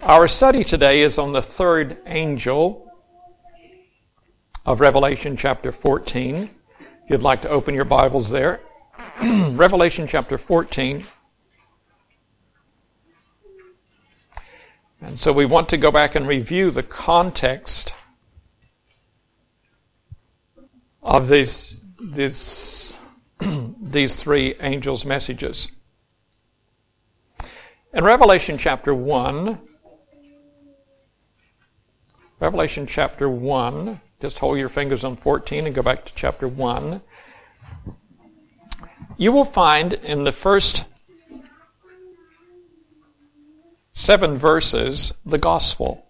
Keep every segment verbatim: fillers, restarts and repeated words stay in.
Our study today is on the third angel of Revelation chapter fourteen. If you'd like to open your Bibles there. Revelation chapter fourteen. And so we want to go back and review the context of these, these, these three angels' messages. In Revelation chapter one, Revelation chapter one, just hold your fingers on fourteen and go back to chapter one. You will find in the first seven verses the gospel.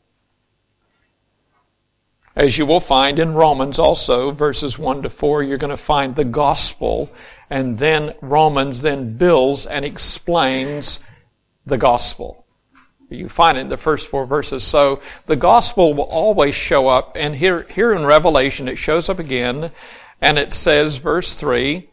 As you will find in Romans also, verses one to four, you're going to find the gospel, and then Romans then builds and explains the gospel. You find it in the first four verses. So the gospel will always show up, and here, here in Revelation it shows up again, and it says, verse three,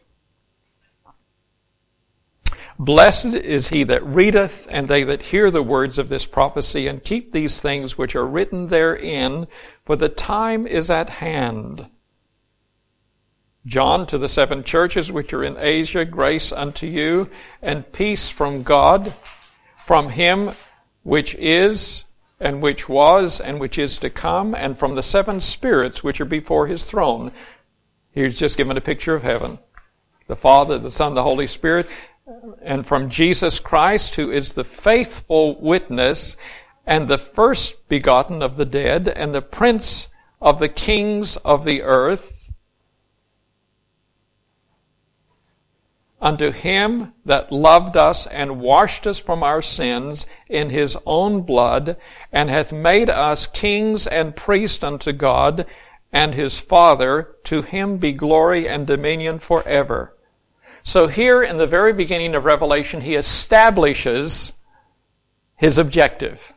"Blessed is he that readeth, and they that hear the words of this prophecy, and keep these things which are written therein, for the time is at hand. John, to the seven churches which are in Asia, grace unto you, and peace from God, from him which is, and which was, and which is to come, and from the seven spirits which are before his throne." Here's just given a picture of heaven. The Father, the Son, the Holy Spirit, and from Jesus Christ, who is the faithful witness, and the first begotten of the dead, and the prince of the kings of the earth, unto him that loved us and washed us from our sins in his own blood, and hath made us kings and priests unto God and his Father, to him be glory and dominion forever. So here in the very beginning of Revelation, he establishes his objective.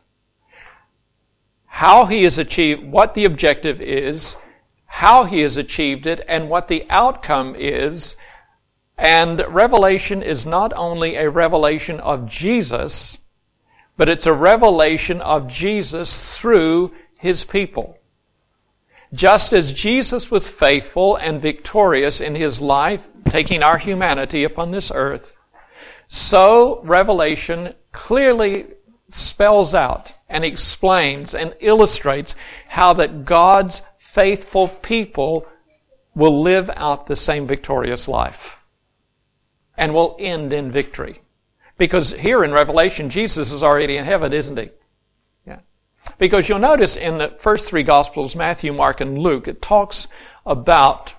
How he has achieved, what the objective is, how he has achieved it, and what the outcome is. And Revelation is not only a revelation of Jesus, but it's a revelation of Jesus through his people. Just as Jesus was faithful and victorious in his life, taking our humanity upon this earth, so Revelation clearly spells out and explains and illustrates how that God's faithful people will live out the same victorious life and will end in victory. Because here in Revelation, Jesus is already in heaven, isn't he? Yeah. Because you'll notice in the first three Gospels, Matthew, Mark, and Luke, it talks about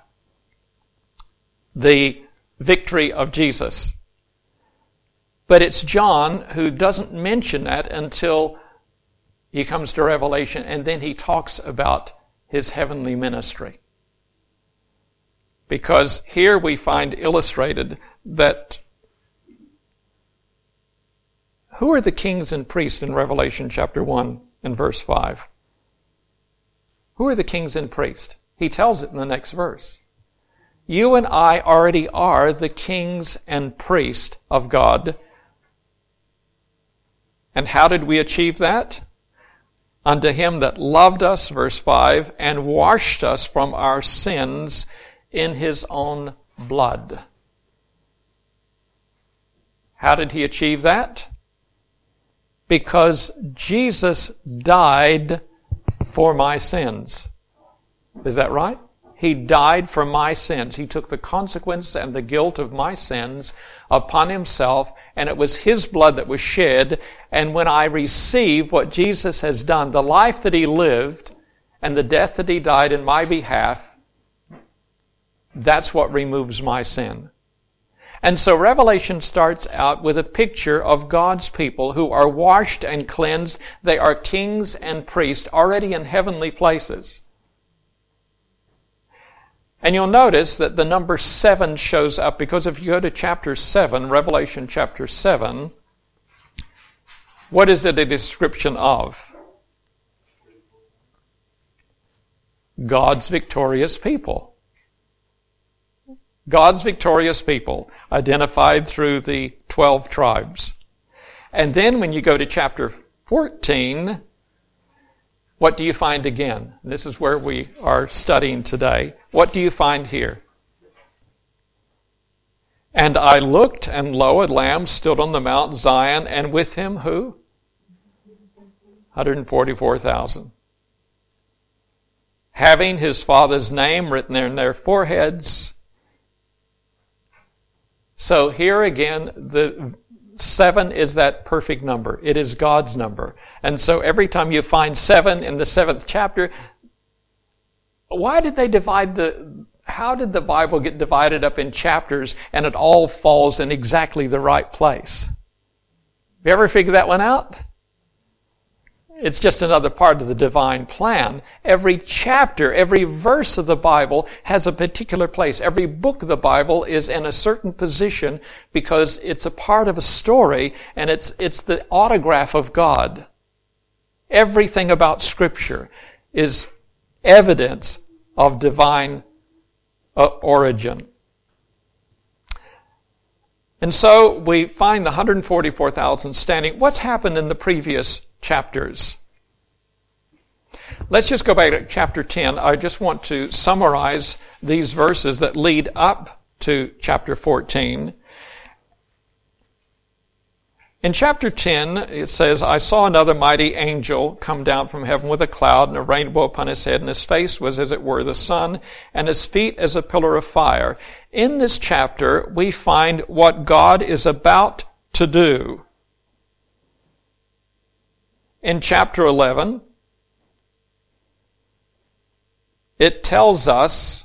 the victory of Jesus. But it's John who doesn't mention that until he comes to Revelation, and then he talks about his heavenly ministry. Because here we find illustrated that who are the kings and priests in Revelation chapter one and verse five? Who are the kings and priests? He tells it in the next verse. You and I already are the kings and priests of God. And how did we achieve that? Unto him that loved us, verse five, and washed us from our sins in his own blood. How did he achieve that? Because Jesus died for my sins. Is that right? He died for my sins. He took the consequence and the guilt of my sins upon himself, and it was his blood that was shed. And when I receive what Jesus has done, the life that he lived and the death that he died in my behalf, that's what removes my sin. And so Revelation starts out with a picture of God's people who are washed and cleansed. They are kings and priests already in heavenly places. And you'll notice that the number seven shows up, because if you go to chapter seven, Revelation chapter seven, what is it a description of? God's victorious people. God's victorious people, identified through the twelve tribes. And then when you go to chapter fourteen, what do you find again? This is where we are studying today. What do you find here? And I looked, and lo, a lamb stood on the Mount Zion, and with him who? one hundred forty-four thousand. Having his father's name written there in their foreheads. So here again, the seven is that perfect number. It is God's number. And so every time you find seven in the seventh chapter, why did they divide the, how did the Bible get divided up in chapters and it all falls in exactly the right place? Have you ever figured that one out? It's just another part of the divine plan. Every chapter, every verse of the Bible has a particular place. Every book of the Bible is in a certain position because it's a part of a story and it's, it's the autograph of God. Everything about Scripture is evidence of divine uh, origin. And so we find the one hundred forty-four thousand standing. What's happened in the previous chapters? Let's just go back to chapter ten. I just want to summarize these verses that lead up to chapter fourteen. In chapter ten, it says, I saw another mighty angel come down from heaven with a cloud and a rainbow upon his head, and his face was as it were the sun, and his feet as a pillar of fire. In this chapter, we find what God is about to do. In chapter eleven, it tells us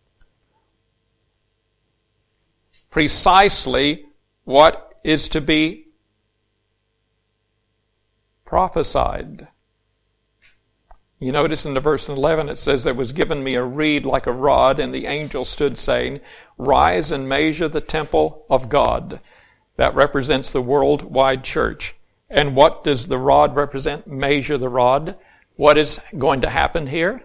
precisely what is to be prophesied. You notice in the verse eleven it says, there was given me a reed like a rod, and the angel stood saying, rise and measure the temple of God. That represents the worldwide church. And what does the rod represent? Measure the rod. What is going to happen here?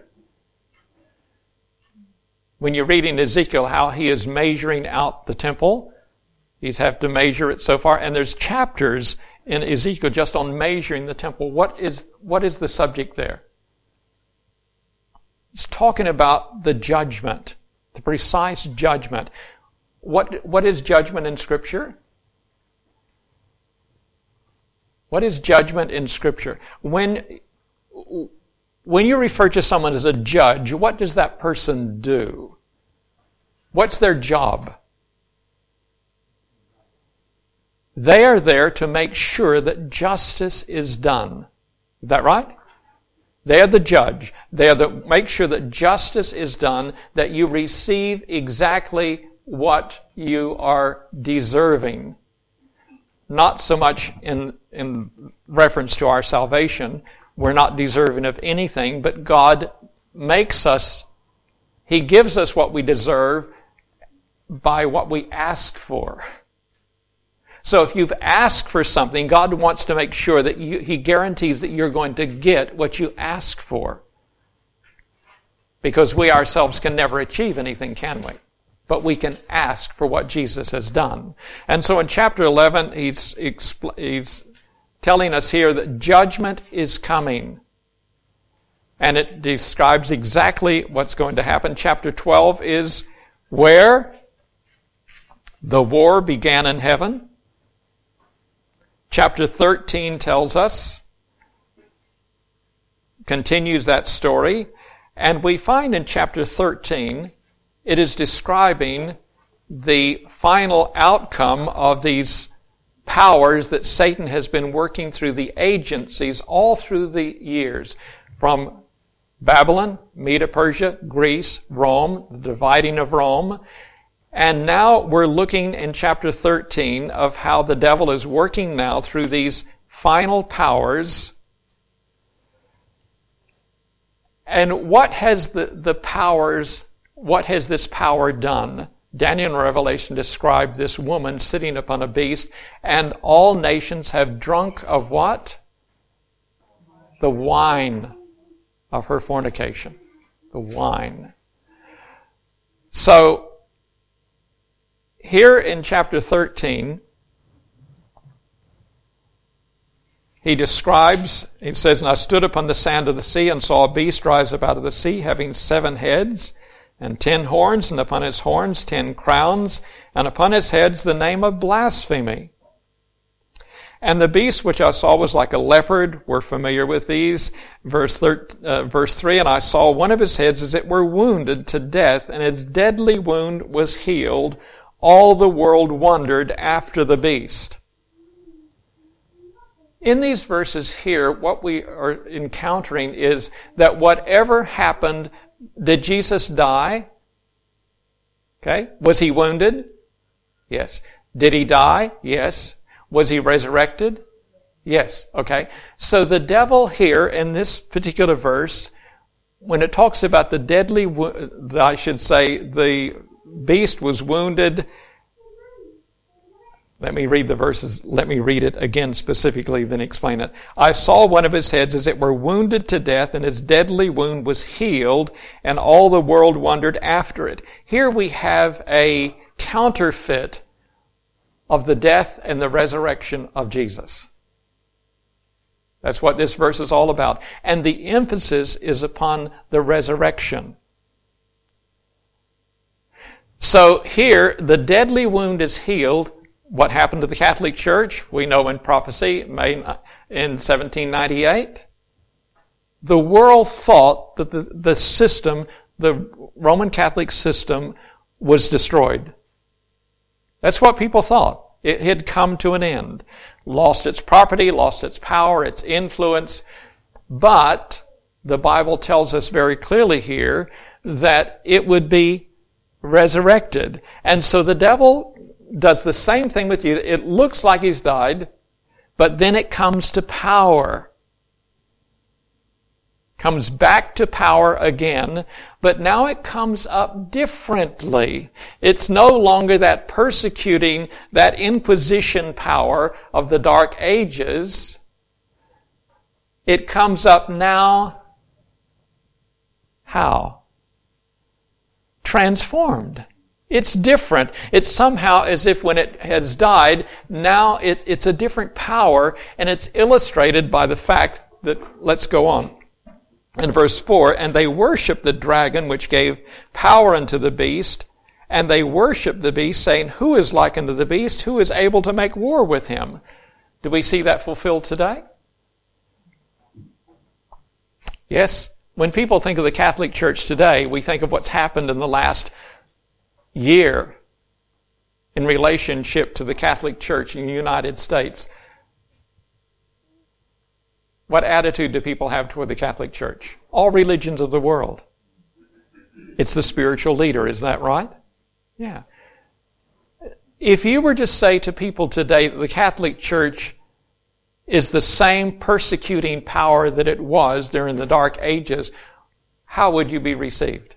When you're reading Ezekiel, how he is measuring out the temple, he's have to measure it so far. And there's chapters in Ezekiel just on measuring the temple. What is, what is the subject there? It's talking about the judgment, the precise judgment. What, what is judgment in Scripture? What is judgment in Scripture? When, when you refer to someone as a judge, what does that person do? What's their job? They are there to make sure that justice is done. Is that right? They are the judge. They are the make sure that justice is done, that you receive exactly what you are deserving. Not so much in, in reference to our salvation. We're not deserving of anything, but God makes us, He gives us what we deserve by what we ask for. So if you've asked for something, God wants to make sure that you, He guarantees that you're going to get what you ask for. Because we ourselves can never achieve anything, can we? But we can ask for what Jesus has done. And so in chapter eleven, he's, he's telling us here that judgment is coming. And it describes exactly what's going to happen. Chapter twelve is where the war began in heaven. Chapter thirteen tells us, continues that story, and we find in chapter thirteen, it is describing the final outcome of these powers that Satan has been working through the agencies all through the years, from Babylon, Medo-Persia, Greece, Rome, the dividing of Rome. And now we're looking in chapter thirteen of how the devil is working now through these final powers. And what has the, the powers, what has this power done? Daniel in Revelation described this woman sitting upon a beast, and all nations have drunk of what? The wine of her fornication. The wine. So, here in chapter thirteen, he describes, he says, "And I stood upon the sand of the sea and saw a beast rise up out of the sea, having seven heads and ten horns, and upon his horns ten crowns, and upon his heads the name of blasphemy. And the beast which I saw was like a leopard." We're familiar with these. Verse, thir- uh, verse three, "And I saw one of his heads as it were wounded to death, and its deadly wound was healed. All the world wondered after the beast." In these verses here, what we are encountering is that whatever happened, did Jesus die? Okay. Was he wounded? Yes. Did he die? Yes. Was he resurrected? Yes. Okay. So the devil here in this particular verse, when it talks about the deadly, I should say, the beast was wounded. Let me read the verses. Let me read it again specifically, then explain it. "I saw one of his heads as it were wounded to death, and his deadly wound was healed, and all the world wondered after it." Here we have a counterfeit of the death and the resurrection of Jesus. That's what this verse is all about. And the emphasis is upon the resurrection. So here, the deadly wound is healed. What happened to the Catholic Church? We know in prophecy made in seventeen ninety-eight. The world thought that the, the system, the Roman Catholic system, was destroyed. That's what people thought. It had come to an end. Lost its property, lost its power, its influence. But the Bible tells us very clearly here that it would be resurrected. And so the devil does the same thing with you. It looks like he's died, but then it comes to power. Comes back to power again, but now it comes up differently. It's no longer that persecuting, that inquisition power of the Dark Ages. It comes up now, how? Transformed. It's different. It's somehow as if when it has died, now it, it's a different power, and it's illustrated by the fact that, let's go on. In verse four, "And they worshiped the dragon which gave power unto the beast, and they worshiped the beast, saying, Who is like unto the beast? Who is able to make war with him?" Do we see that fulfilled today? Yes. When people think of the Catholic Church today, we think of what's happened in the last year in relationship to the Catholic Church in the United States. What attitude do people have toward the Catholic Church? All religions of the world. It's the spiritual leader, is that right? Yeah. If you were to say to people today that the Catholic Church is the same persecuting power that it was during the Dark Ages, how would you be received?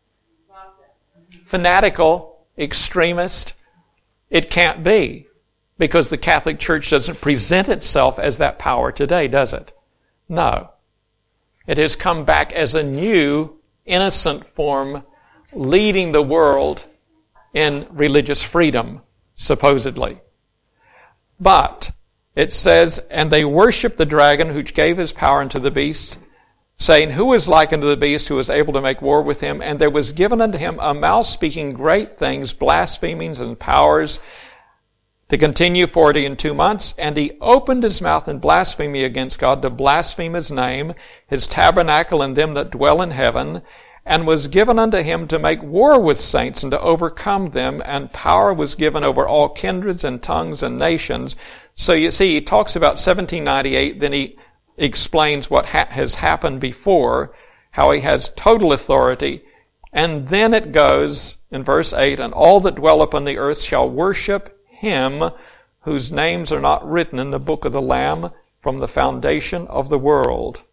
Fanatical, extremist? It can't be, because the Catholic Church doesn't present itself as that power today, does it? No. It has come back as a new, innocent form, leading the world in religious freedom, supposedly. But it says, "And they worshiped the dragon which gave his power unto the beast, saying, Who is like unto the beast, who is able to make war with him? And there was given unto him a mouth speaking great things, blasphemings and powers, to continue forty and two months. And he opened his mouth in blasphemy against God, to blaspheme his name, his tabernacle, and them that dwell in heaven. And was given unto him to make war with saints, and to overcome them. And power was given over all kindreds and tongues and nations." So you see, he talks about seventeen ninety-eight, then he explains what ha- has happened before, how he has total authority. And then it goes in verse eight, "And all that dwell upon the earth shall worship him whose names are not written in the book of the Lamb from the foundation of the world.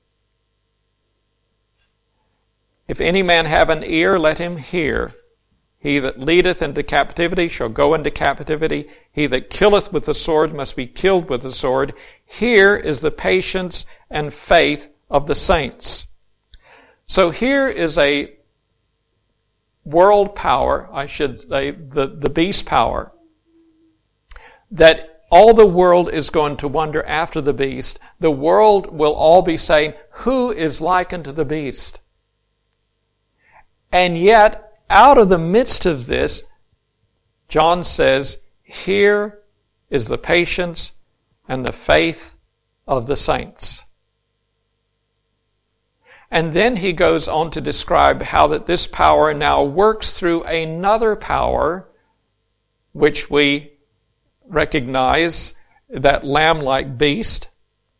If any man have an ear, let him hear. He that leadeth into captivity shall go into captivity. He that killeth with the sword must be killed with the sword. Here is the patience and faith of the saints." So here is a world power, I should say, the, the beast power, that all the world is going to wonder after the beast. The world will all be saying, who is like unto the beast? And yet, out of the midst of this, John says, here is the patience and the faith of the saints. And then he goes on to describe how that this power now works through another power, which we recognize, that lamb-like beast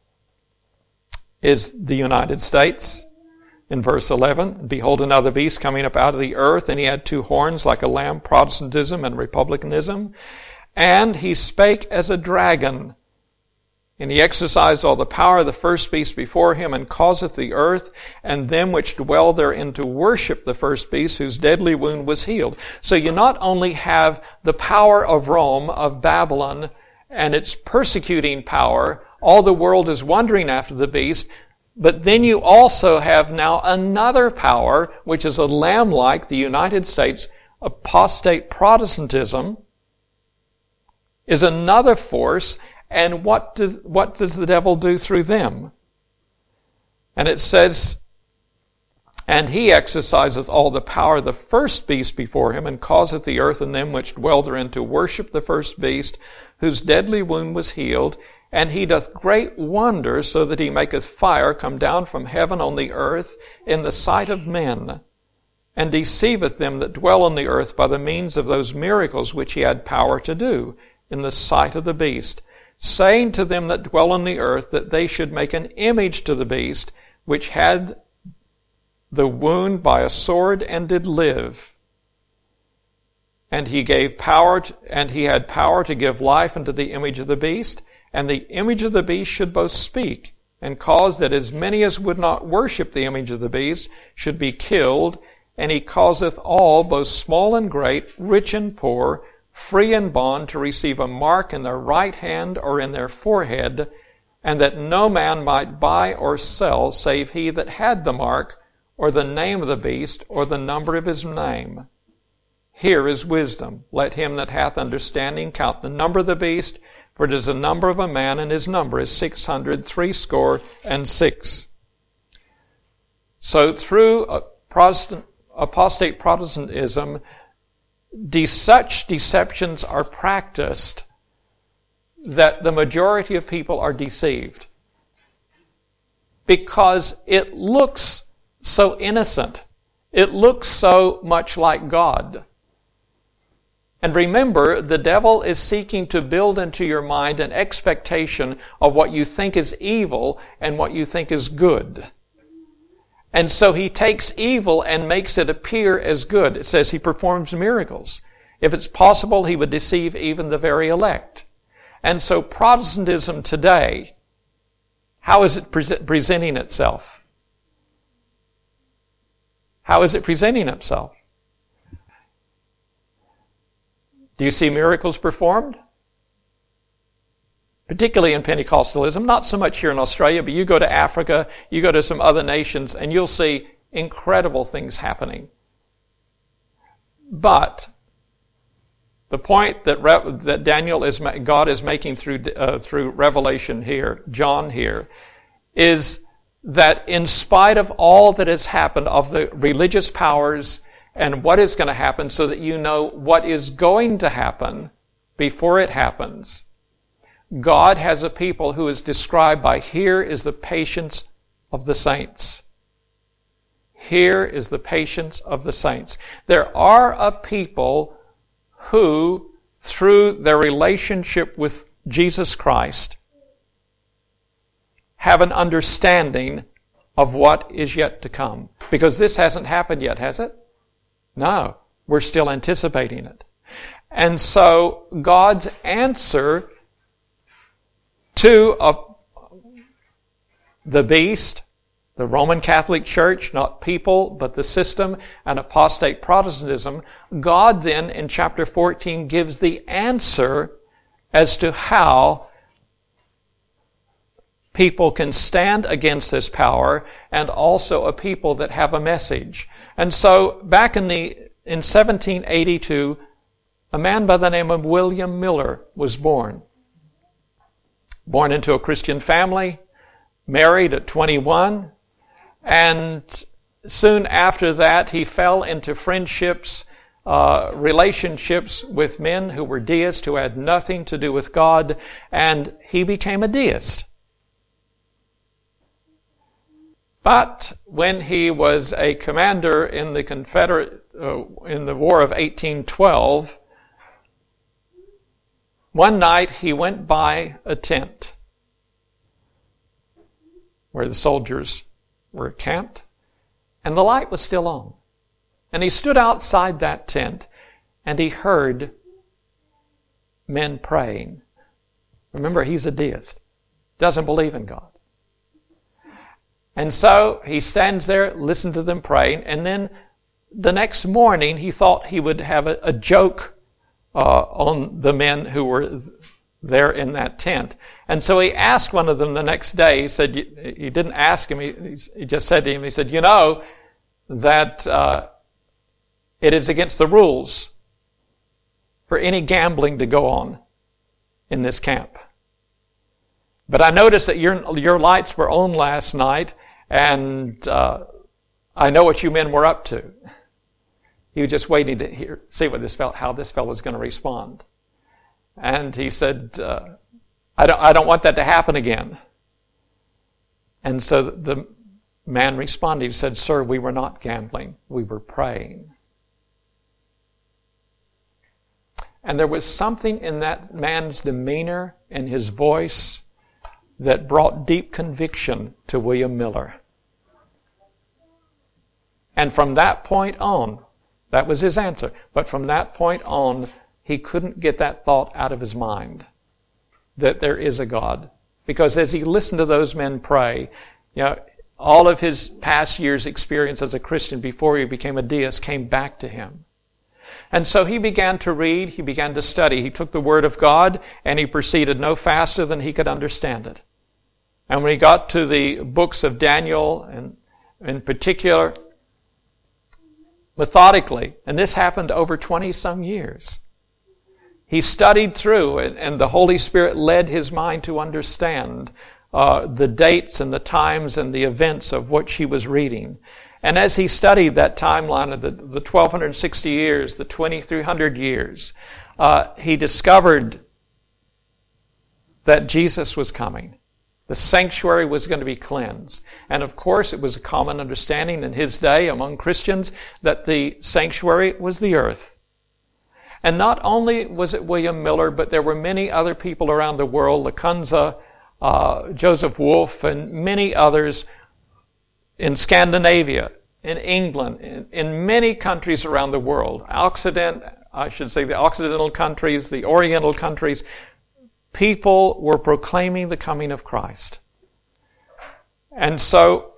is the United States. In verse eleven, behold another beast coming up out of the earth, and he had two horns like a lamb, Protestantism and republicanism. And he spake as a dragon. And he exercised all the power of the first beast before him, and causeth the earth and them which dwell therein to worship the first beast, whose deadly wound was healed. So you not only have the power of Rome, of Babylon, and its persecuting power, all the world is wondering after the beast, but then you also have now another power, which is a lamb-like, the United States, apostate Protestantism, is another force. And what, do, what does the devil do through them? And it says, and he exerciseth all the power of the first beast before him, and causeth the earth and them which dwell therein to worship the first beast, whose deadly wound was healed. And he doth great wonders, so that he maketh fire come down from heaven on the earth in the sight of men, and deceiveth them that dwell on the earth by the means of those miracles which he had power to do in the sight of the beast, saying to them that dwell on the earth that they should make an image to the beast, which had the wound by a sword and did live. And he gave power, to, and he had power to give life unto the image of the beast, and the image of the beast should both speak, and cause that as many as would not worship the image of the beast should be killed. And he causeth all, both small and great, rich and poor, free and bond, to receive a mark in their right hand or in their forehead, and that no man might buy or sell save he that had the mark, or the name of the beast, or the number of his name. Here is wisdom. Let him that hath understanding count the number of the beast, for it is the number of a man, and his number is six hundred threescore and six. So through a Protestant, apostate Protestantism, De- such deceptions are practiced that the majority of people are deceived because it looks so innocent. It looks so much like God. And remember, the devil is seeking to build into your mind an expectation of what you think is evil and what you think is good. And so he takes evil and makes it appear as good. It says he performs miracles. If it's possible, he would deceive even the very elect. And so Protestantism today, how is it pre- presenting itself? How is it presenting itself? Do you see miracles performed? Particularly in Pentecostalism, not so much here in Australia, but you go to Africa, you go to some other nations, and you'll see incredible things happening. But the point that Re- that Daniel is, God is making through uh, through Revelation here, John here, is that in spite of all that has happened, of the religious powers and what is going to happen, so that you know what is going to happen before it happens, God has a people who is described by, here is the patience of the saints. Here is the patience of the saints. There are a people who, through their relationship with Jesus Christ, have an understanding of what is yet to come. Because this hasn't happened yet, has it? No. We're still anticipating it. And so God's answer to uh, the beast, the Roman Catholic Church, not people, but the system, and apostate Protestantism, God then in chapter fourteen gives the answer as to how people can stand against this power, and also a people that have a message. And so back in the in seventeen eighty-two, a man by the name of William Miller was born. born into a Christian family, married at twenty-one, and soon after that he fell into friendships, uh, relationships with men who were deists, who had nothing to do with God, and he became a deist. But when he was a commander in the Confederate, uh, in the War of eighteen twelve, one night he went by a tent where the soldiers were camped, and the light was still on. And he stood outside that tent, and he heard men praying. Remember, he's a deist, doesn't believe in God. And so he stands there, listens to them praying, and then the next morning he thought he would have a, a joke uh, on the men who were there in that tent. And so he asked one of them the next day, he said, he didn't ask him, he, he just said to him, he said, you know that uh, it is against the rules for any gambling to go on in this camp. But I noticed that your your lights were on last night, and uh, I know what you men were up to. He was just waiting to hear, see what this fellow, how this fellow was going to respond. And he said, uh, I don't, I don't want that to happen again. And so the man responded, he said, sir, we were not gambling, we were praying. And there was something in that man's demeanor and his voice that brought deep conviction to William Miller. And from that point on, that was his answer, but from that point on, he couldn't get that thought out of his mind, that there is a God. Because as he listened to those men pray, you know, all of his past years' experience as a Christian before he became a deist came back to him. And so he began to read, he began to study. He took the Word of God and he proceeded no faster than he could understand it. And when he got to the books of Daniel, and in particular, methodically, and this happened over twenty some years, he studied through it, and the Holy Spirit led his mind to understand uh, the dates and the times and the events of what he was reading. And as he studied that timeline of the, the twelve sixty years, the twenty-three hundred years, uh, he discovered that Jesus was coming. The sanctuary was going to be cleansed. And of course, it was a common understanding in his day among Christians that the sanctuary was the earth. And not only was it William Miller, but there were many other people around the world, Lacunza, uh, Joseph Wolff, and many others in Scandinavia, in England, in, in many countries around the world. Occident, I should say the Occidental countries, the Oriental countries, people were proclaiming the coming of Christ. And so,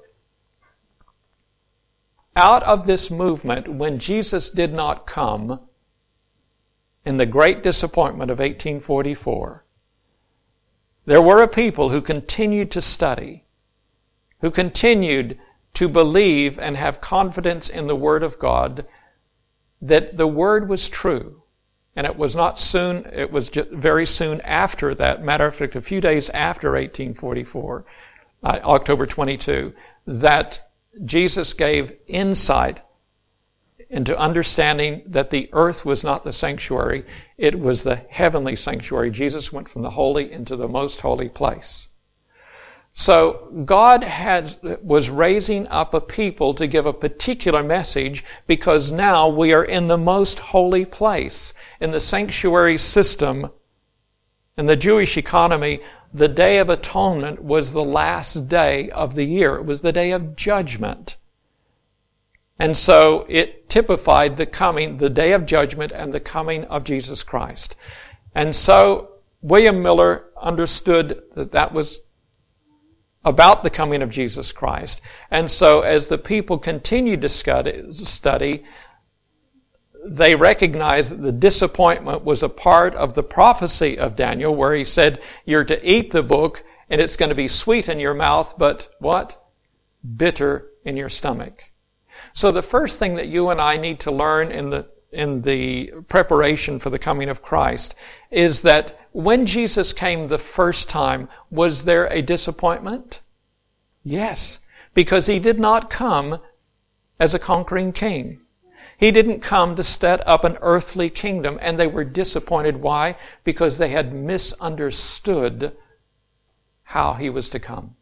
out of this movement, when Jesus did not come, in the great disappointment of eighteen forty-four, there were a people who continued to study, who continued to believe and have confidence in the Word of God, that the Word was true. And it was not soon, it was just very soon after that, matter of fact, a few days after eighteen forty-four, uh, October twenty-second, that Jesus gave insight into understanding that the earth was not the sanctuary, it was the heavenly sanctuary. Jesus went from the holy into the most holy place. So God had, was raising up a people to give a particular message, because now we are in the most holy place. In the sanctuary system, in the Jewish economy, the Day of Atonement was the last day of the year. It was the day of judgment. And so it typified the coming, the day of judgment and the coming of Jesus Christ. And so William Miller understood that that was about the coming of Jesus Christ. And so as the people continued to study, they recognized that the disappointment was a part of the prophecy of Daniel, where he said, you're to eat the book and it's going to be sweet in your mouth, but what? Bitter in your stomach. So the first thing that you and I need to learn in the in the preparation for the coming of Christ is that when Jesus came the first time, was there a disappointment? Yes, because he did not come as a conquering king. He didn't come to set up an earthly kingdom, and they were disappointed. Why? Because they had misunderstood how he was to come.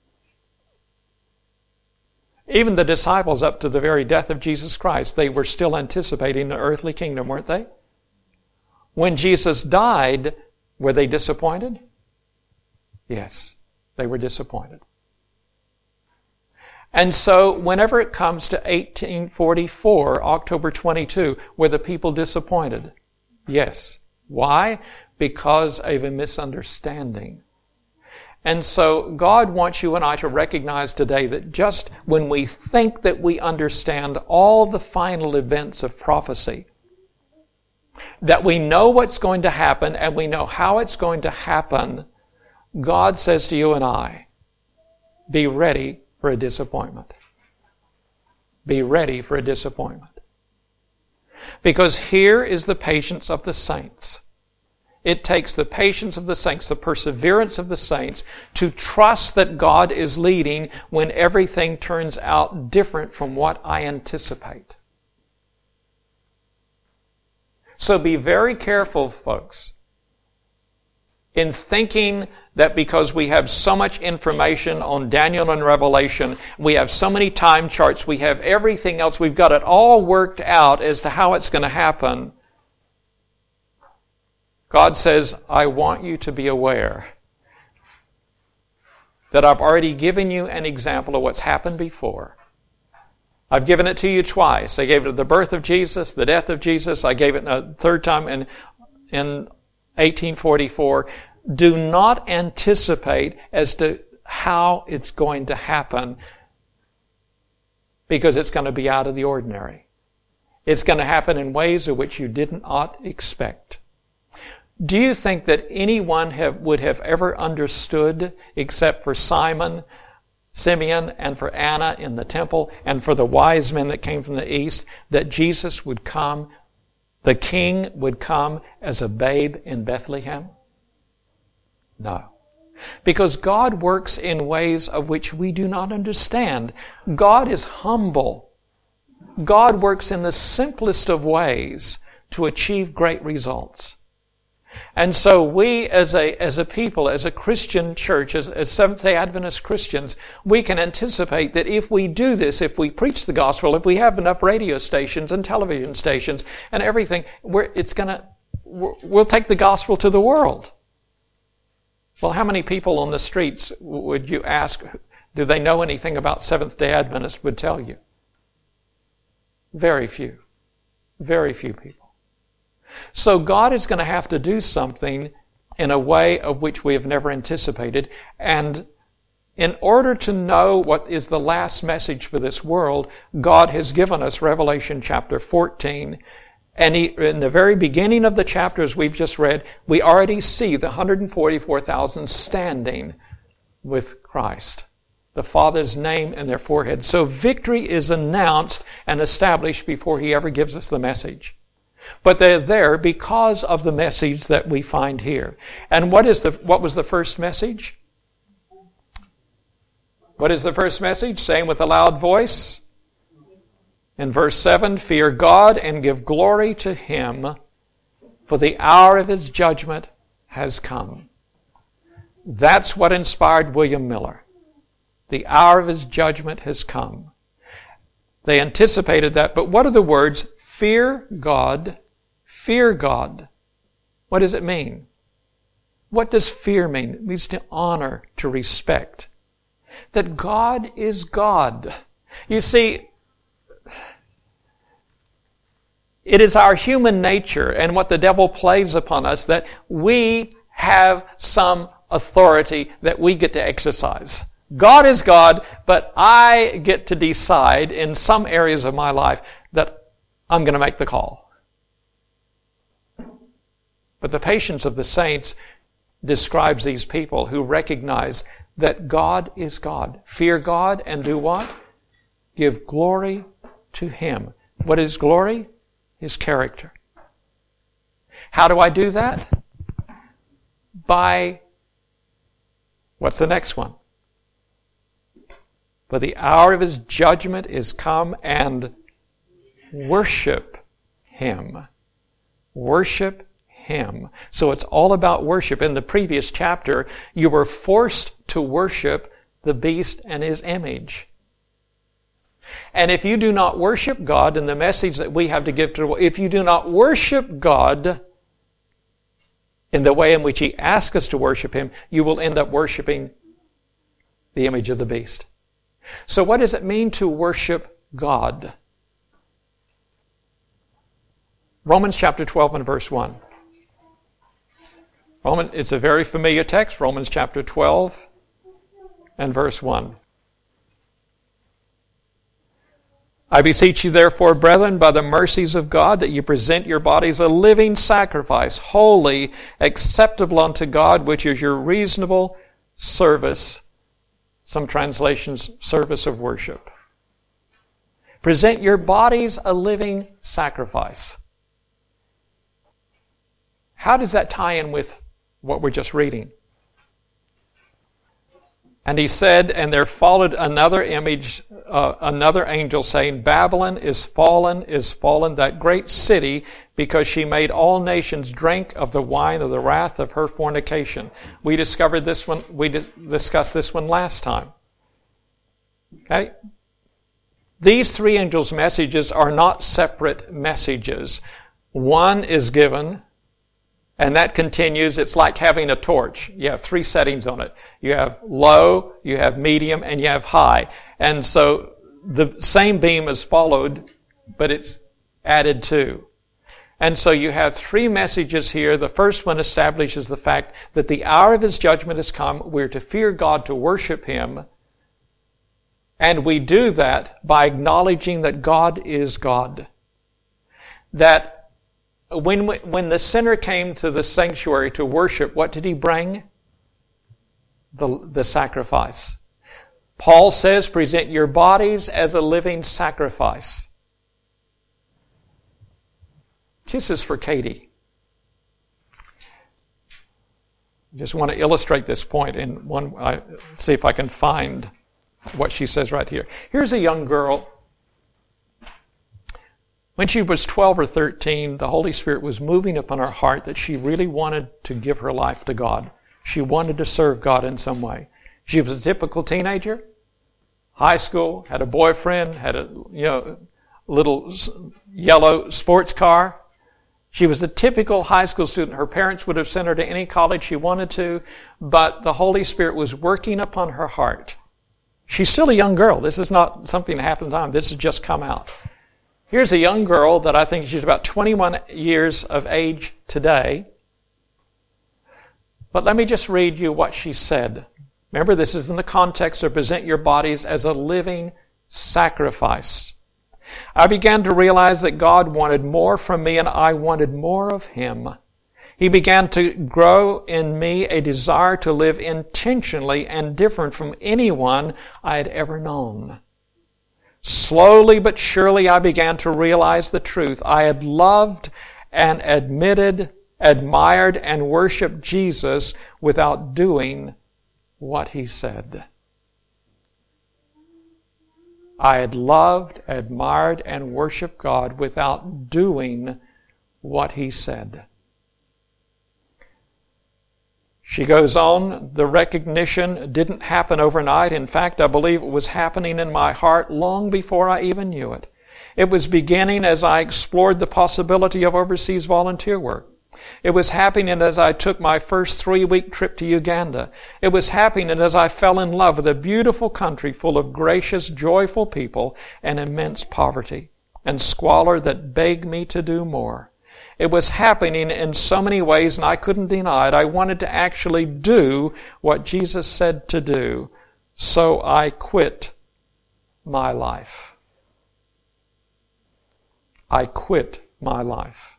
Even the disciples, up to the very death of Jesus Christ, they were still anticipating the earthly kingdom, weren't they? When Jesus died, were they disappointed? Yes, they were disappointed. And so, whenever it comes to eighteen forty-four, October twenty-second, were the people disappointed? Yes. Why? Because of a misunderstanding. And so, God wants you and I to recognize today that just when we think that we understand all the final events of prophecy, that we know what's going to happen and we know how it's going to happen, God says to you and I, be ready for a disappointment. Be ready for a disappointment. Because here is the patience of the saints. It takes the patience of the saints, the perseverance of the saints, to trust that God is leading when everything turns out different from what I anticipate. So be very careful, folks, in thinking that because we have so much information on Daniel and Revelation, we have so many time charts, we have everything else, we've got it all worked out as to how it's going to happen. God says, I want you to be aware that I've already given you an example of what's happened before. I've given it to you twice. I gave it at the birth of Jesus, the death of Jesus. I gave it a third time in, in eighteen forty-four. Do not anticipate as to how it's going to happen, because it's going to be out of the ordinary. It's going to happen in ways of which you did not expect. Do you think that anyone have, would have ever understood, except for Simon, Simeon, and for Anna in the temple, and for the wise men that came from the east, that Jesus would come, the king would come as a babe in Bethlehem? No. Because God works in ways of which we do not understand. God is humble. God works in the simplest of ways to achieve great results. And so we as a as a people, as a Christian church, as, as Seventh-day Adventist Christians, we can anticipate that if we do this, if we preach the gospel, if we have enough radio stations and television stations and everything, we're, it's gonna, we'll take the gospel to the world. Well, how many people on the streets would you ask, do they know anything about Seventh-day Adventists, would tell you? Very few. Very few people. So God is going to have to do something in a way of which we have never anticipated. And in order to know what is the last message for this world, God has given us Revelation chapter fourteen. And he, in the very beginning of the chapters we've just read, we already see the one hundred forty-four thousand standing with Christ, the Father's name in their forehead. So victory is announced and established before he ever gives us the message. But they're there because of the message that we find here. And what is the what was the first message? What is the first message? Saying with a loud voice in verse seven, fear God and give glory to him, for the hour of his judgment has come. That's what inspired William Miller. The hour of his judgment has come. They anticipated that, but what are the words? Fear God, fear God. What does it mean? What does fear mean? It means to honor, to respect. That God is God. You see, it is our human nature and what the devil plays upon us that we have some authority that we get to exercise. God is God, but I get to decide in some areas of my life that I'm going to make the call. But the patience of the saints describes these people who recognize that God is God. Fear God and do what? Give glory to him. What is glory? His character. How do I do that? by, what's the next one? For the hour of his judgment is come, and worship him. Worship him. So it's all about worship. In the previous chapter, you were forced to worship the beast and his image. And if you do not worship God, and the message that we have to give to the world, if you do not worship God in the way in which he asks us to worship him, you will end up worshiping the image of the beast. So what does it mean to worship God? Romans chapter twelve and verse one. Roman, it's a very familiar text, Romans chapter twelve and verse one. I beseech you therefore, brethren, by the mercies of God, that you present your bodies a living sacrifice, holy, acceptable unto God, which is your reasonable service. Some translations, service of worship. Present your bodies a living sacrifice. How does that tie in with what we're just reading? And he said, and there followed another image, uh, another angel saying, Babylon is fallen, is fallen, that great city, because she made all nations drink of the wine of the wrath of her fornication. We discovered this one, we dis- discussed this one last time. Okay? These three angels' messages are not separate messages. One is given, and that continues. It's like having a torch. You have three settings on it. You have low, you have medium, and you have high. And so the same beam is followed, but it's added to. And so you have three messages here. The first one establishes the fact that the hour of his judgment has come. We're to fear God, to worship him. And we do that by acknowledging that God is God. That When, when the sinner came to the sanctuary to worship, what did he bring? The, the sacrifice. Paul says, present your bodies as a living sacrifice. This is for Katie. I just want to illustrate this point in one, I, see if I can find what she says right here. Here's a young girl. When she was twelve or thirteen, the Holy Spirit was moving upon her heart that she really wanted to give her life to God. She wanted to serve God in some way. She was a typical teenager, high school, had a boyfriend, had a you know little yellow sports car. She was a typical high school student. Her parents would have sent her to any college she wanted to, but the Holy Spirit was working upon her heart. She's still a young girl. This is not something that happened to time. This has just come out. Here's a young girl that I think she's about twenty-one years of age today. But let me just read you what she said. Remember, this is in the context of present your bodies as a living sacrifice. I began to realize that God wanted more from me and I wanted more of him. He began to grow in me a desire to live intentionally and different from anyone I had ever known. Slowly but surely I began to realize the truth. I had loved and admitted, admired and worshiped Jesus without doing what he said. I had loved, admired and worshiped God without doing what he said. She goes on, the recognition didn't happen overnight. In fact, I believe it was happening in my heart long before I even knew it. It was beginning as I explored the possibility of overseas volunteer work. It was happening as I took my first three-week trip to Uganda. It was happening as I fell in love with a beautiful country full of gracious, joyful people and immense poverty and squalor that begged me to do more. It was happening in so many ways, and I couldn't deny it. I wanted to actually do what Jesus said to do. So I quit my life. I quit my life.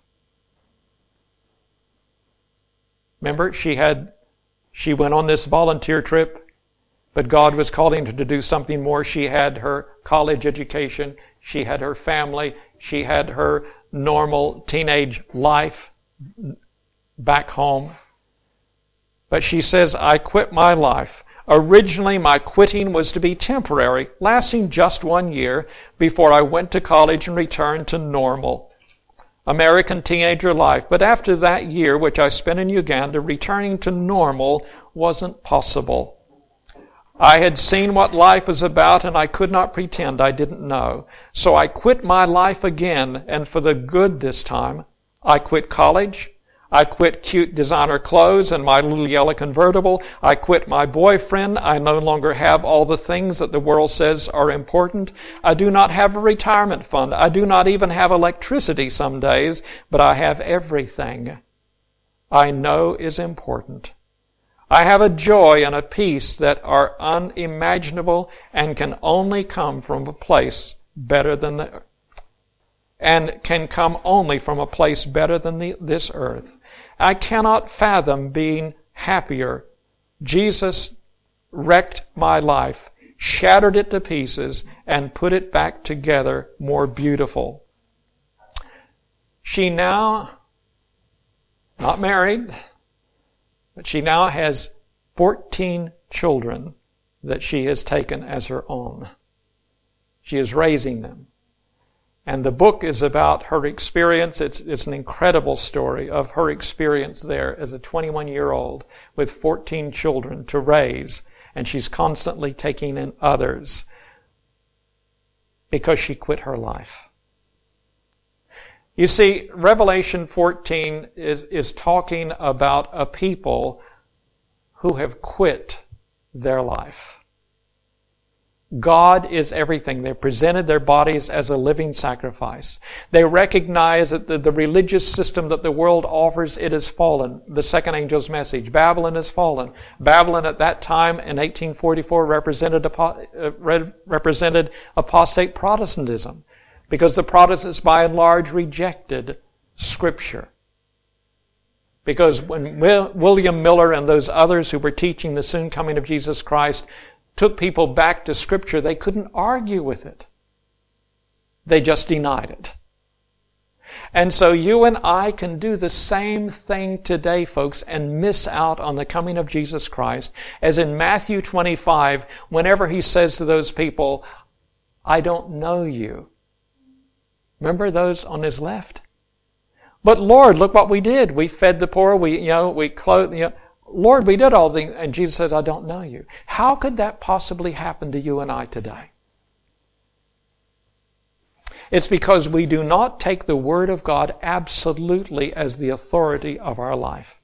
Remember, she had, she went on this volunteer trip, but God was calling her to do something more. She had her college education. She had her family. She had her normal teenage life back home. But she says, I quit my life. Originally, my quitting was to be temporary, lasting just one year before I went to college and returned to normal American teenager life. But after that year, which I spent in Uganda, returning to normal wasn't possible. I had seen what life was about, and I could not pretend I didn't know. So I quit my life again, and for the good this time. I quit college. I quit cute designer clothes and my little yellow convertible. I quit my boyfriend. I no longer have all the things that the world says are important. I do not have a retirement fund. I do not even have electricity some days, but I have everything I know is important. I have a joy and a peace that are unimaginable and can only come from a place better than the and can come only from a place better than the, this earth. I cannot fathom being happier. Jesus wrecked my life, shattered it to pieces, and put it back together more beautiful. She now, not married, but she now has fourteen children that she has taken as her own. She is raising them. And the book is about her experience. It's, it's an incredible story of her experience there as a twenty-one-year-old with fourteen children to raise. And she's constantly taking in others because she quit her life. You see, Revelation fourteen is, is talking about a people who have quit their life. God is everything. They presented their bodies as a living sacrifice. They recognize that the, the religious system that the world offers, it has fallen. The second angel's message. Babylon has fallen. Babylon at that time in eighteen forty-four represented, uh, represented apostate Protestantism because the Protestants by and large rejected Scripture. Because when William Miller and those others who were teaching the soon coming of Jesus Christ took people back to Scripture, they couldn't argue with it. They just denied it. And so you and I can do the same thing today, folks, and miss out on the coming of Jesus Christ. As in Matthew twenty-five, whenever he says to those people, I don't know you. Remember those on his left? But Lord, look what we did. We fed the poor, we, you know, we clothed, you know, Lord, we did all things, and Jesus says, I don't know you. How could that possibly happen to you and I today? It's because we do not take the Word of God absolutely as the authority of our life.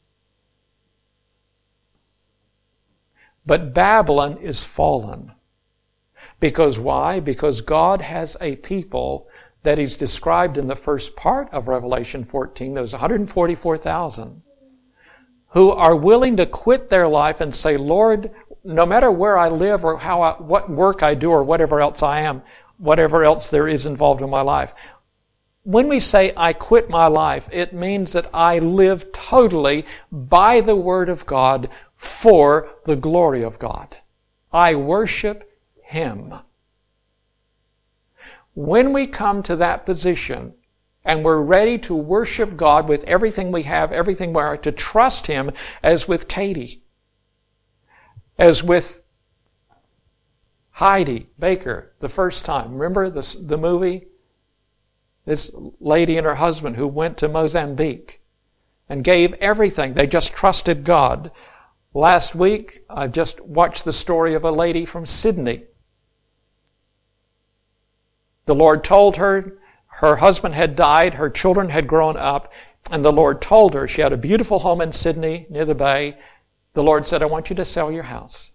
But Babylon is fallen. Because why? Because God has a people that He's described in the first part of Revelation fourteen, those one hundred forty-four thousand, who are willing to quit their life and say, Lord, no matter where I live or how I, what work I do or whatever else I am, whatever else there is involved in my life. When we say I quit my life, it means that I live totally by the Word of God for the glory of God. I worship Him. When we come to that position, and we're ready to worship God with everything we have, everything we are, to trust Him, as with Katie, as with Heidi Baker the first time. Remember the, the movie? This lady and her husband who went to Mozambique and gave everything. They just trusted God. Last week, I just watched the story of a lady from Sydney. The Lord told her, her husband had died, her children had grown up, and the Lord told her, she had a beautiful home in Sydney near the bay. The Lord said, I want you to sell your house.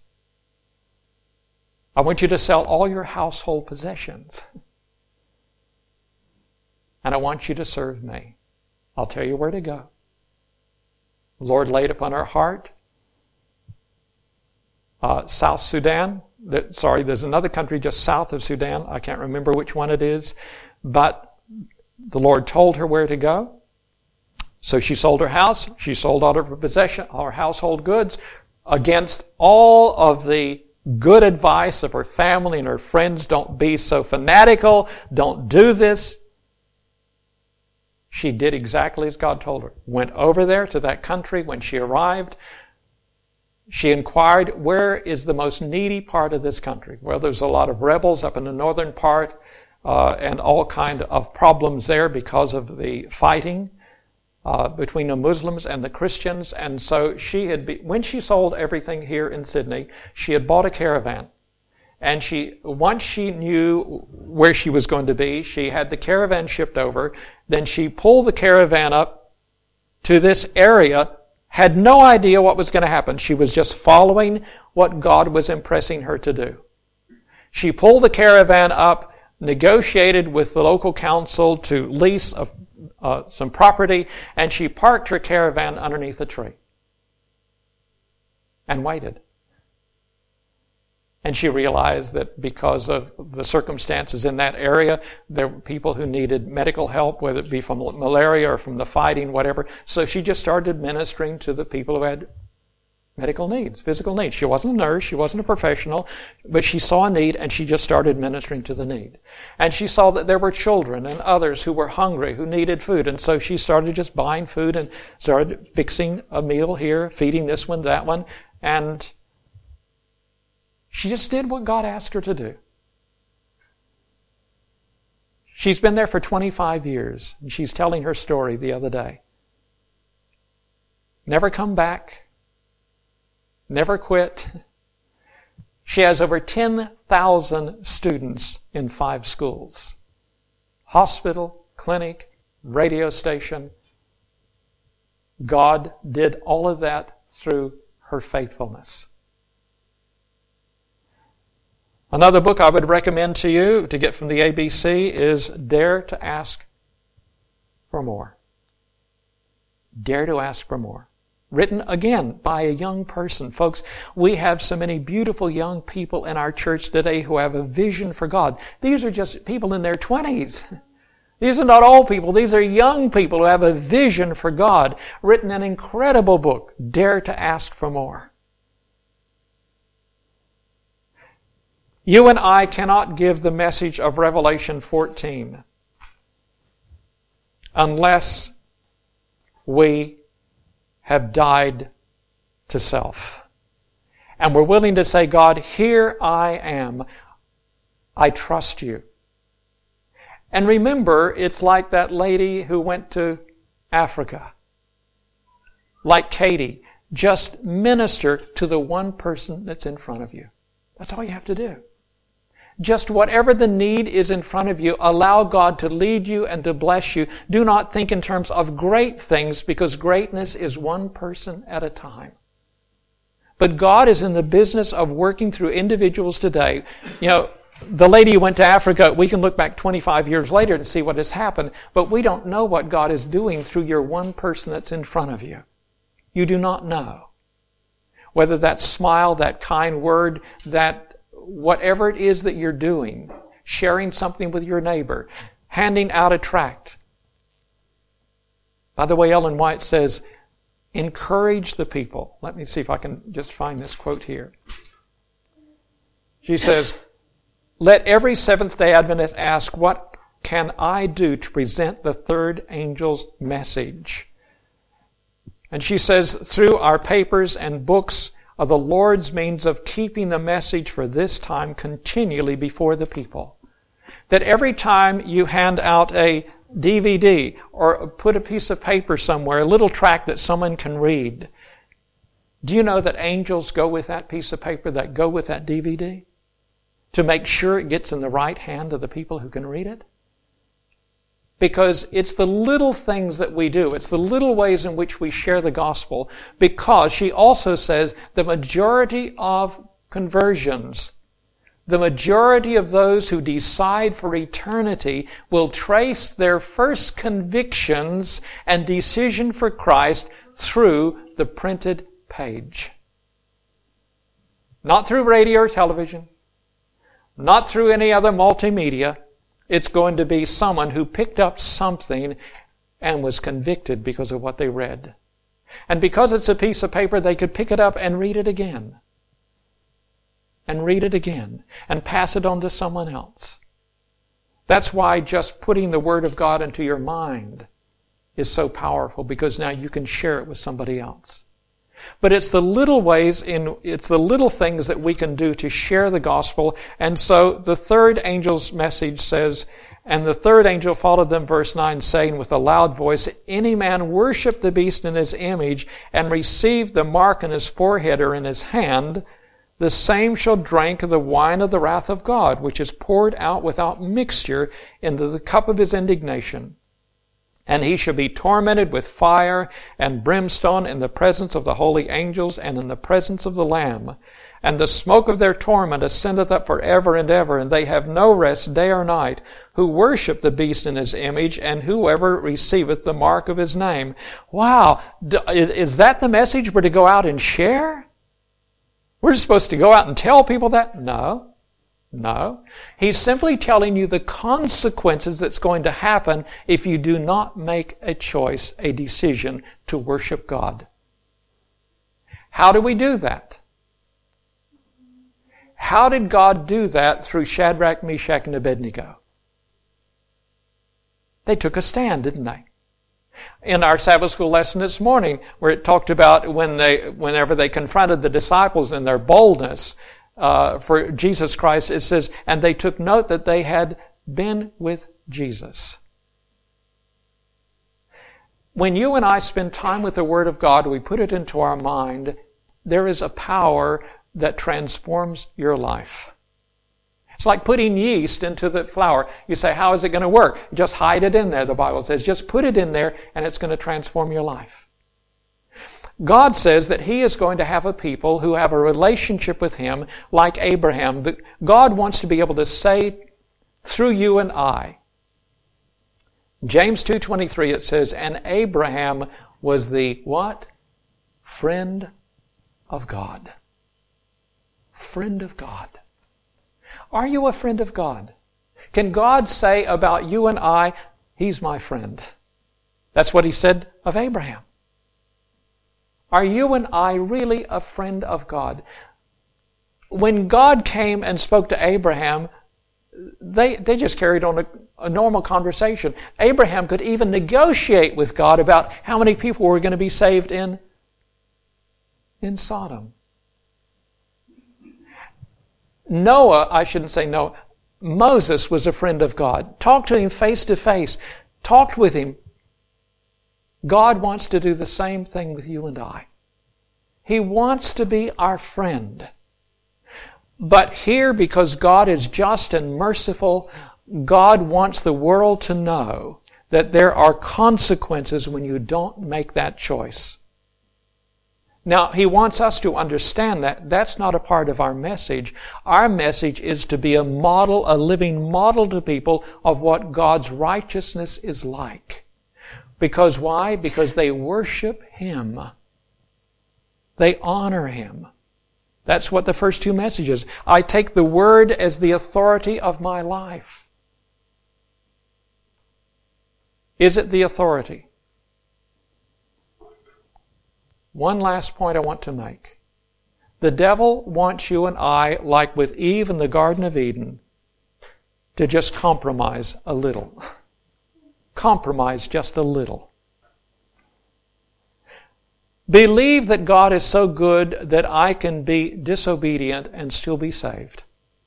I want you to sell all your household possessions. And I want you to serve me. I'll tell you where to go. The Lord laid upon her heart uh, South Sudan. The, sorry, there's another country just south of Sudan. I can't remember which one it is. But the Lord told her where to go. So she sold her house. She sold all of her possession, all her household goods, against all of the good advice of her family and her friends. Don't be so fanatical. Don't do this. She did exactly as God told her. Went over there to that country when she arrived. she inquired, where is the most needy part of this country? Well, there's a lot of rebels up in the northern part, uh, and all kind of problems there because of the fighting uh, between the Muslims and the Christians. And so she had, be, when she sold everything here in Sydney, she had bought a caravan. And she, once she knew where she was going to be, she had the caravan shipped over. Then she pulled the caravan up to this area, had no idea what was going to happen. She was just following what God was impressing her to do. She pulled the caravan up, negotiated with the local council to lease a, uh, some property, and she parked her caravan underneath a tree and waited. And she realized that because of the circumstances in that area, there were people who needed medical help, whether it be from malaria or from the fighting, whatever. So she just started ministering to the people who had medical needs, physical needs. She wasn't a nurse, she wasn't a professional, but she saw a need and she just started ministering to the need. And she saw that there were children and others who were hungry, who needed food. And so she started just buying food and started fixing a meal here, feeding this one, that one, and she just did what God asked her to do. She's been there for twenty-five years, and she's telling her story the other day. Never come back. Never quit. She has over ten thousand students in five schools. Hospital, clinic, radio station. God did all of that through her faithfulness. Another book I would recommend to you to get from the A B C is Dare to Ask for More. Dare to Ask for More. Written, again, by a young person. Folks, we have so many beautiful young people in our church today who have a vision for God. These are just people in their twenties. These are not old people. These are young people who have a vision for God. Written an incredible book, Dare to Ask for More. You and I cannot give the message of Revelation fourteen unless we have died to self. And we're willing to say, God, here I am. I trust you. And remember, it's like that lady who went to Africa. Like Katie, just minister to the one person that's in front of you. That's all you have to do. Just whatever the need is in front of you, allow God to lead you and to bless you. Do not think in terms of great things, because greatness is one person at a time. But God is in the business of working through individuals today. You know, the lady who went to Africa, we can look back twenty-five years later and see what has happened, but we don't know what God is doing through your one person that's in front of you. You do not know. Whether that smile, that kind word, that whatever it is that you're doing, sharing something with your neighbor, handing out a tract. By the way, Ellen White says, encourage the people. Let me see if I can just find this quote here. She says, let every Seventh-day Adventist ask, what can I do to present the third angel's message? And she says, through our papers and books, are the Lord's means of keeping the message for this time continually before the people. That every time you hand out a D V D or put a piece of paper somewhere, a little tract that someone can read, do you know that angels go with that piece of paper, that go with that D V D? To make sure it gets in the right hand of the people who can read it? Because it's the little things that we do. It's the little ways in which we share the gospel. Because she also says the majority of conversions, the majority of those who decide for eternity will trace their first convictions and decision for Christ through the printed page. Not through radio or television. Not through any other multimedia. It's going to be someone who picked up something and was convicted because of what they read. And because it's a piece of paper, they could pick it up and read it again. And read it again. And pass it on to someone else. That's why just putting the Word of God into your mind is so powerful, because now you can share it with somebody else. But it's the little ways in, it's the little things that we can do to share the gospel. And so the third angel's message says, and the third angel followed them, verse nine, saying with a loud voice, any man worship the beast in his image and receive the mark in his forehead or in his hand, the same shall drink of the wine of the wrath of God, which is poured out without mixture into the cup of his indignation. And he shall be tormented with fire and brimstone in the presence of the holy angels and in the presence of the Lamb. And the smoke of their torment ascendeth up forever and ever, and they have no rest day or night, who worship the beast in his image, and whoever receiveth the mark of his name. Wow! Is that the message we're to go out and share? We're supposed to go out and tell people that? No. No. He's simply telling you the consequences that's going to happen if you do not make a choice, a decision to worship God. How do we do that? How did God do that through Shadrach, Meshach, and Abednego? They took a stand, didn't they? In our Sabbath school lesson this morning, where it talked about when they, whenever they confronted the disciples in their boldness uh, for Jesus Christ, it says, and they took note that they had been with Jesus. When you and I spend time with the Word of God, we put it into our mind, there is a power that transforms your life. It's like putting yeast into the flour. You say, how is it going to work? Just hide it in there, the Bible says. Just put it in there and it's going to transform your life. God says that He is going to have a people who have a relationship with Him like Abraham. God wants to be able to say through you and I. James two twenty-three, it says, and Abraham was the what? Friend of God. Friend of God. Are you a friend of God? Can God say about you and I, He's my friend? That's what He said of Abraham. Are you and I really a friend of God? When God came and spoke to Abraham, they, they just carried on a, a normal conversation. Abraham could even negotiate with God about how many people were going to be saved in, in Sodom. Noah, I shouldn't say Noah, Moses was a friend of God. Talked to him face to face. Talked with him. God wants to do the same thing with you and I. He wants to be our friend. But here, because God is just and merciful, God wants the world to know that there are consequences when you don't make that choice. Now, He wants us to understand that. That's not a part of our message. Our message is to be a model, a living model to people of what God's righteousness is like. Because why? Because they worship Him. They honor Him. That's what the first two messages. I take the Word as the authority of my life. Is it the authority? One last point I want to make. The devil wants you and I, like with Eve in the Garden of Eden, to just compromise a little. Compromise just a little. Believe that God is so good that I can be disobedient and still be saved.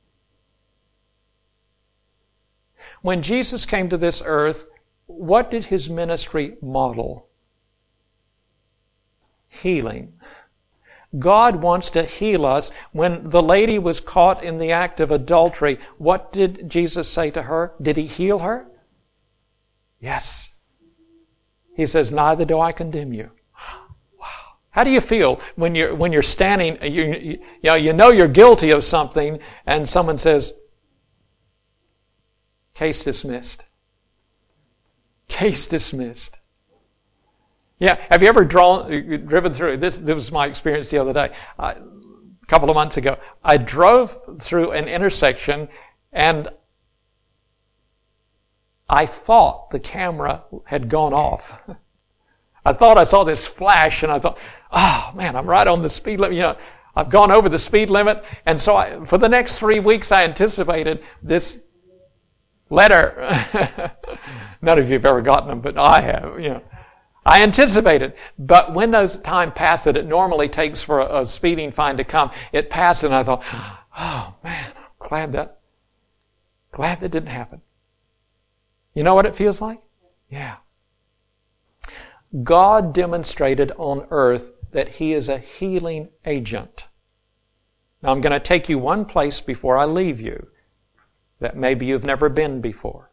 When Jesus came to this earth, what did His ministry model? Healing. God wants to heal us. When the lady was caught in the act of adultery, what did Jesus say to her? Did He heal her? Yes. He says, neither do I condemn you. Wow. How do you feel when you're when you're standing, you, you, you know, you know you're guilty of something, and someone says, case dismissed. Case dismissed. Yeah, have you ever drawn, driven through, this, this was my experience the other day, uh, a couple of months ago. I drove through an intersection and I thought the camera had gone off. I thought I saw this flash and I thought, oh man, I'm right on the speed limit. You know, I've gone over the speed limit. And so I, for the next three weeks I anticipated this letter. None of you have ever gotten them, but I have, you know. I anticipated. But when those time passed that it normally takes for a, a speeding fine to come, it passed and I thought, oh man, I'm glad that, glad that didn't happen. You know what it feels like? Yeah. God demonstrated on earth that He is a healing agent. Now I'm going to take you one place before I leave you that maybe you've never been before.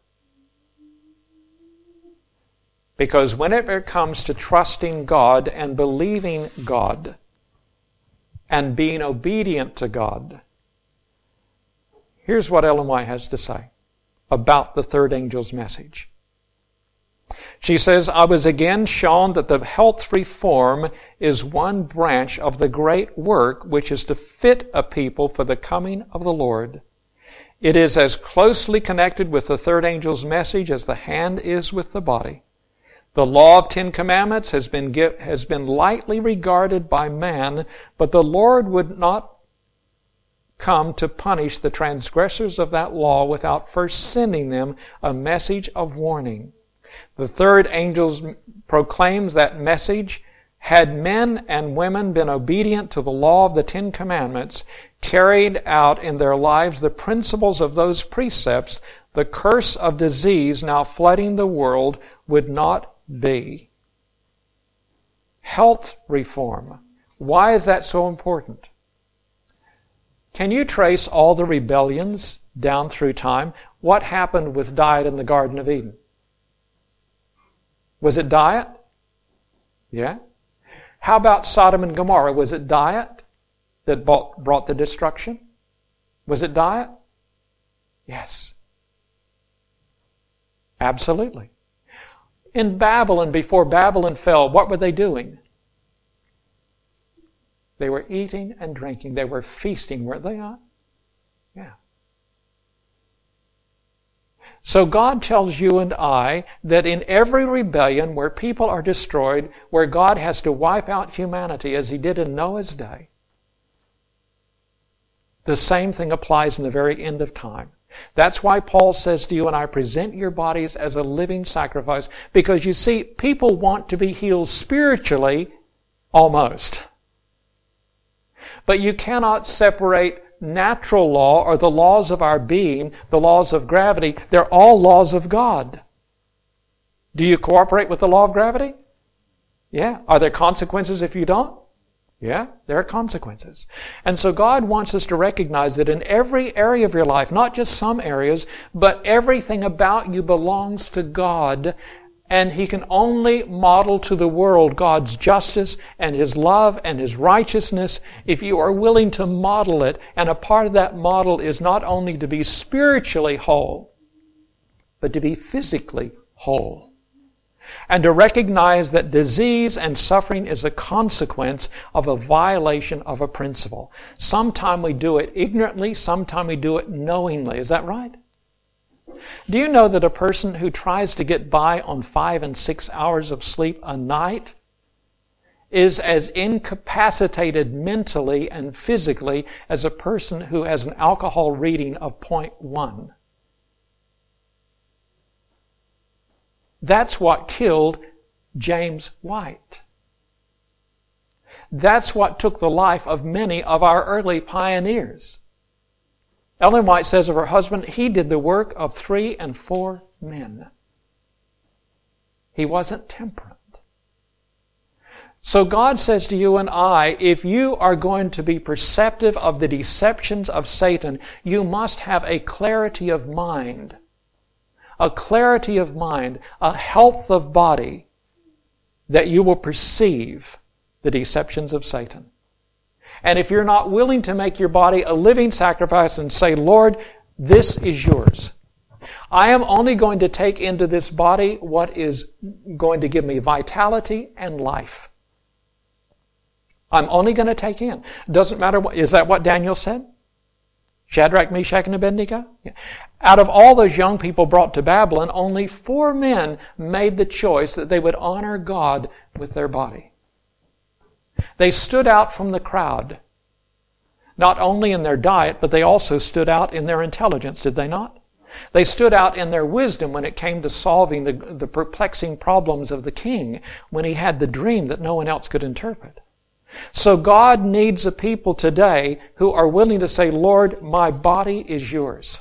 Because whenever it comes to trusting God and believing God and being obedient to God, here's what Ellen White has to say about the third angel's message. She says, I was again shown that the health reform is one branch of the great work which is to fit a people for the coming of the Lord. It is as closely connected with the third angel's message as the hand is with the body. The law of Ten Commandments has been, has been lightly regarded by man, but the Lord would not come to punish the transgressors of that law without first sending them a message of warning. The third angel proclaims that message. Had men and women been obedient to the law of the Ten Commandments, carried out in their lives the principles of those precepts, the curse of disease now flooding the world would not be. Health reform. Why is that so important? Can you trace all the rebellions down through time? What happened with diet in the Garden of Eden? Was it diet? Yeah. How about Sodom and Gomorrah? Was it diet that brought the destruction? Was it diet? Yes. Absolutely. In Babylon, before Babylon fell, what were they doing? They were eating and drinking. They were feasting, weren't they not? Yeah. So God tells you and I that in every rebellion where people are destroyed, where God has to wipe out humanity as He did in Noah's day, the same thing applies in the very end of time. That's why Paul says to you and I, present your bodies as a living sacrifice. Because you see, people want to be healed spiritually, almost. But you cannot separate natural law or the laws of our being, the laws of gravity. They're all laws of God. Do you cooperate with the law of gravity? Yeah. Are there consequences if you don't? Yeah, there are consequences. And so God wants us to recognize that in every area of your life, not just some areas, but everything about you belongs to God. And He can only model to the world God's justice and His love and His righteousness if you are willing to model it. And a part of that model is not only to be spiritually whole, but to be physically whole. And to recognize that disease and suffering is a consequence of a violation of a principle. Sometimes we do it ignorantly, sometimes we do it knowingly. Is that right? Do you know that a person who tries to get by on five and six hours of sleep a night is as incapacitated mentally and physically as a person who has an alcohol reading of point one? That's what killed James White. That's what took the life of many of our early pioneers. Ellen White says of her husband, he did the work of three and four men. He wasn't temperate. So God says to you and I, if you are going to be perceptive of the deceptions of Satan, you must have a clarity of mind. A clarity of mind, a health of body, that you will perceive the deceptions of Satan. And if you're not willing to make your body a living sacrifice and say, Lord, this is yours. I am only going to take into this body what is going to give me vitality and life. I'm only going to take in. Doesn't matter what, is that what Daniel said? Shadrach, Meshach, and Abednego? Yeah. Out of all those young people brought to Babylon, only four men made the choice that they would honor God with their body. They stood out from the crowd, not only in their diet, but they also stood out in their intelligence, did they not? They stood out in their wisdom when it came to solving the, the perplexing problems of the king when he had the dream that no one else could interpret. So God needs a people today who are willing to say, Lord, my body is yours.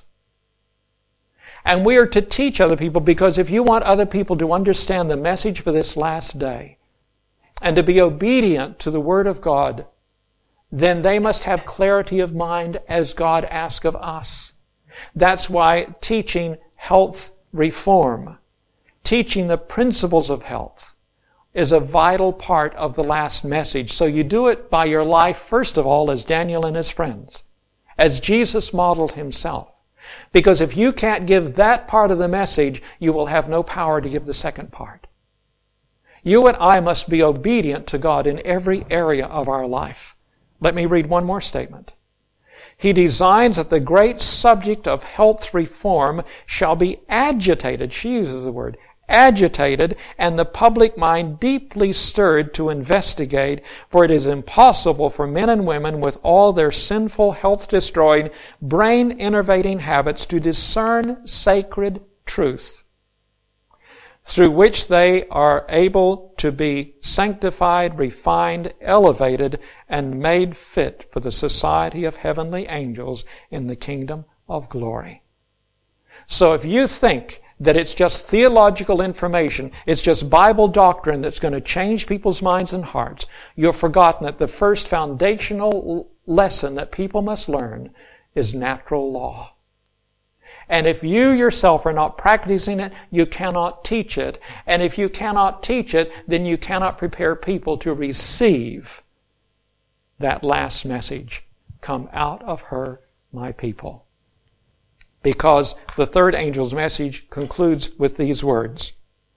And we are to teach other people, because if you want other people to understand the message for this last day and to be obedient to the Word of God, then they must have clarity of mind as God asks of us. That's why teaching health reform, teaching the principles of health, is a vital part of the last message. So you do it by your life, first of all, as Daniel and his friends, as Jesus modeled himself. Because if you can't give that part of the message, you will have no power to give the second part. You and I must be obedient to God in every area of our life. Let me read one more statement. He designs that the great subject of health reform shall be agitated. She uses the word agitated, and the public mind deeply stirred to investigate, for it is impossible for men and women with all their sinful, health-destroying, brain-innervating habits to discern sacred truth, through which they are able to be sanctified, refined, elevated, and made fit for the society of heavenly angels in the kingdom of glory. So if you think that it's just theological information, it's just Bible doctrine that's going to change people's minds and hearts, you've forgotten that the first foundational lesson that people must learn is natural law. And if you yourself are not practicing it, you cannot teach it. And if you cannot teach it, then you cannot prepare people to receive that last message. Come out of her, my people. Because the third angel's message concludes with these words.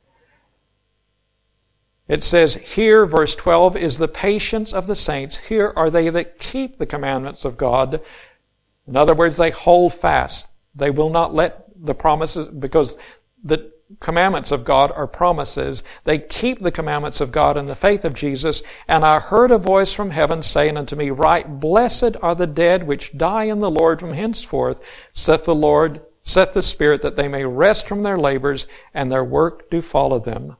It says, here, verse twelve, is the patience of the saints. Here are they that keep the commandments of God. In other words, they hold fast. They will not let the promises, because the commandments of God are promises. They keep the commandments of God in the faith of Jesus. And I heard a voice from heaven saying unto me, Right, blessed are the dead which die in the Lord from henceforth, saith the Lord, saith the Spirit, that they may rest from their labors, and their work do follow them.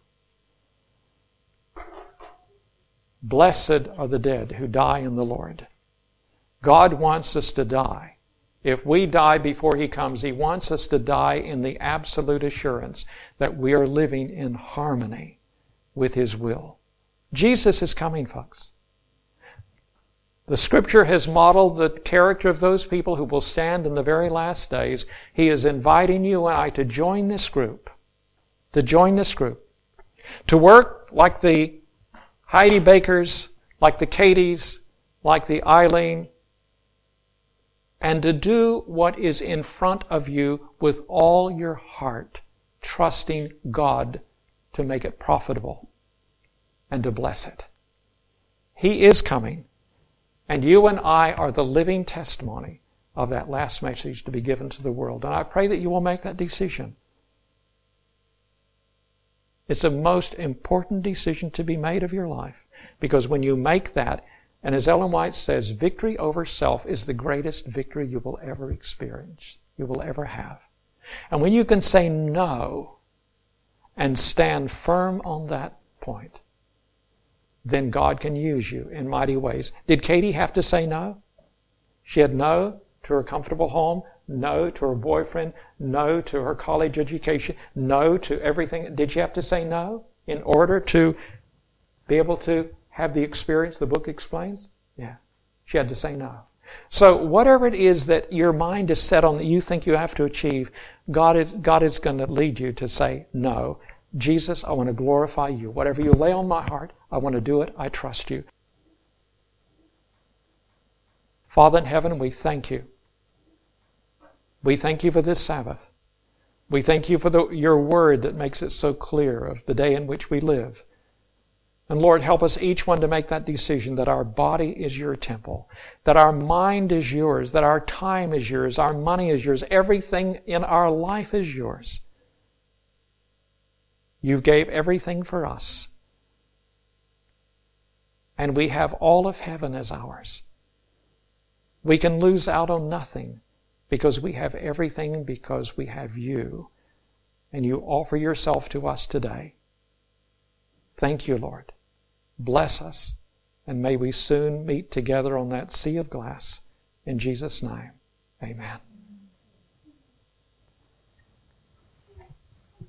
Blessed are the dead who die in the Lord. God wants us to die. If we die before He comes, He wants us to die in the absolute assurance that we are living in harmony with His will. Jesus is coming, folks. The Scripture has modeled the character of those people who will stand in the very last days. He is inviting you and I to join this group, to join this group, to work like the Heidi Bakers, like the Katies, like the Eileen, and to do what is in front of you with all your heart, trusting God to make it profitable and to bless it. He is coming, and you and I are the living testimony of that last message to be given to the world. And I pray that you will make that decision. It's a most important decision to be made of your life, because when you make that, and as Ellen White says, victory over self is the greatest victory you will ever experience, you will ever have. And when you can say no and stand firm on that point, then God can use you in mighty ways. Did Katie have to say no? She had no to her comfortable home, no to her boyfriend, no to her college education, no to everything. Did she have to say no in order to be able to have the experience the book explains? Yeah. She had to say no. So whatever it is that your mind is set on that you think you have to achieve, God is, God is going to lead you to say no. Jesus, I want to glorify you. Whatever you lay on my heart, I want to do it. I trust you. Father in heaven, we thank you. We thank you for this Sabbath. We thank you for the, your word that makes it so clear of the day in which we live. And Lord, help us each one to make that decision that our body is your temple, that our mind is yours, that our time is yours, our money is yours, everything in our life is yours. You gave everything for us. And we have all of heaven as ours. We can lose out on nothing because we have everything because we have you. And you offer yourself to us today. Thank you, Lord. Bless us, and may we soon meet together on that sea of glass. In Jesus' name, amen.